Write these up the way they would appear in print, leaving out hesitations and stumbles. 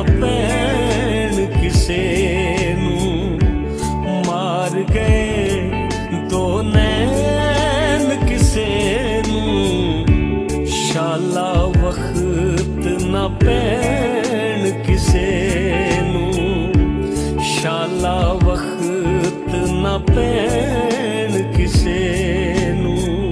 पैण किसे नू मार गए दो नैन किसे नू शाला वक्त ना पैण किसे नू शाला वक्त ना पैण किसे नू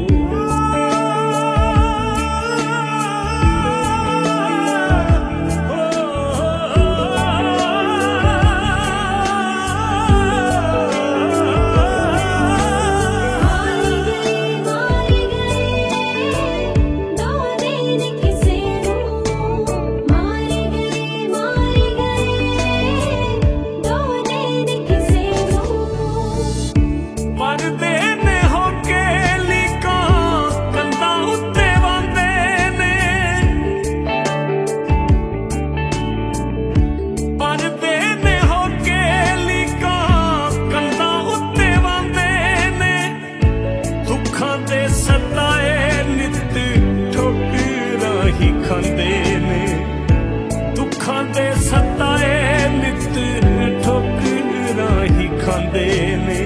दुखां दे सताए नित ठोकरां ही खांदे ने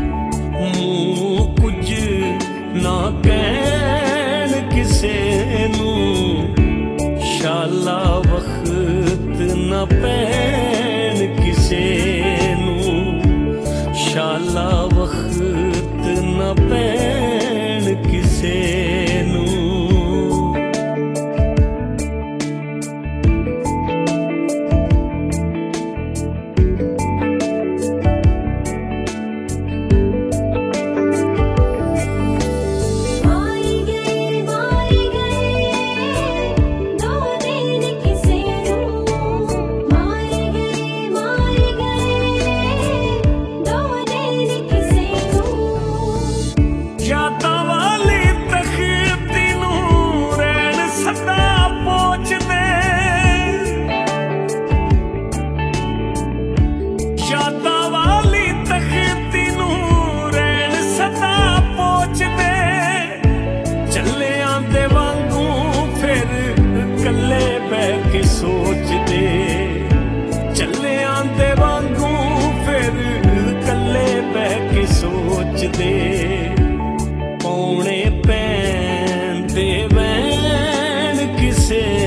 मूं कुछ ना कहण किसे नू शाला वक्त ना पैण किसे नू शाला वक्त ना पैण किसे नू सोचदे चले आंदे वांगू फिर कल्ले बह के सोचदे पौने पैंदे वैन किसे